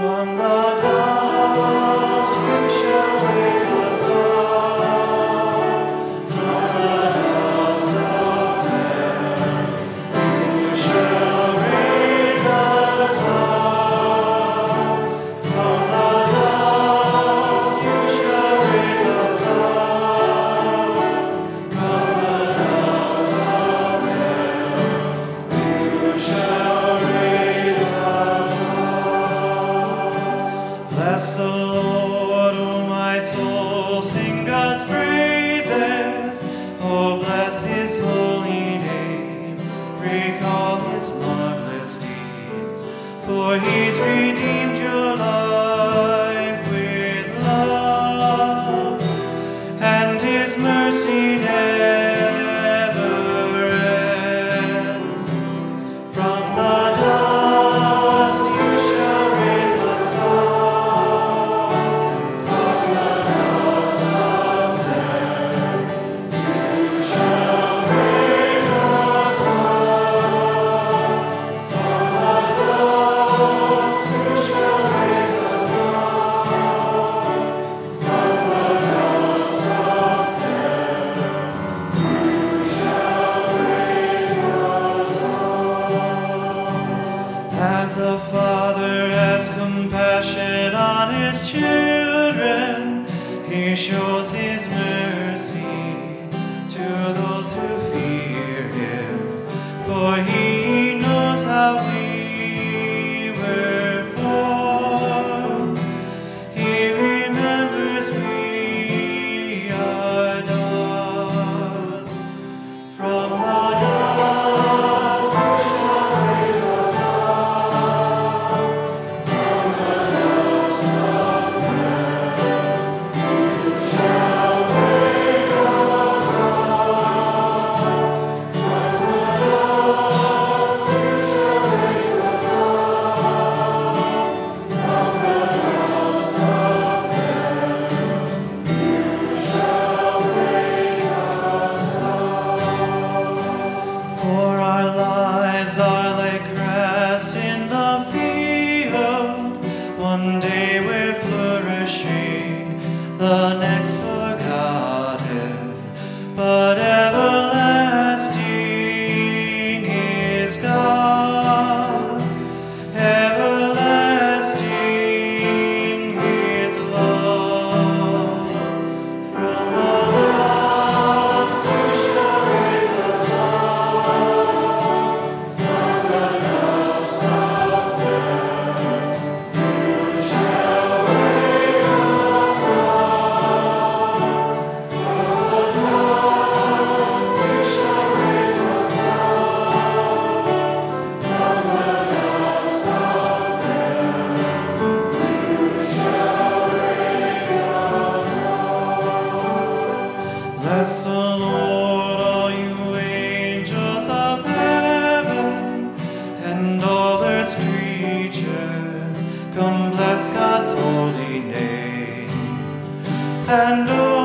From the dust you shall raise us up. From the dust of death you shall raise us up. From the dust you shall raise us up. From the dust of death you shall raise us up. Bless the Lord, O my soul, sing God's praises. Oh, bless His holy name, recall His marvelous deeds. For He's redeemed your life with love, and His mercy never ends. From the dust you shall raise us up. From the dust of death you shall raise us up. From the dust you shall raise us up. From the dust of death you shall raise us up. As the Father has compassion on His children, He shows His mercy to those who fear Him. For He knows how we were formed. He remembers we are dust. From the dust you shall raise us up. From the dust of death you shall raise us up. From the dust you shall raise us up. From the dust of death you shall raise us up. For our lives are like grass in the field. One day we're flourishing, the next forgotten, but everlasting is God. Everlasting is love. From the dust you shall raise us up. From the dust of death you shall raise us up. From the dust you shall raise us up. From the dust of death you shall raise us up. Bless the Lord, all you angels of heaven, and all earth's creatures. Come bless God's holy name. And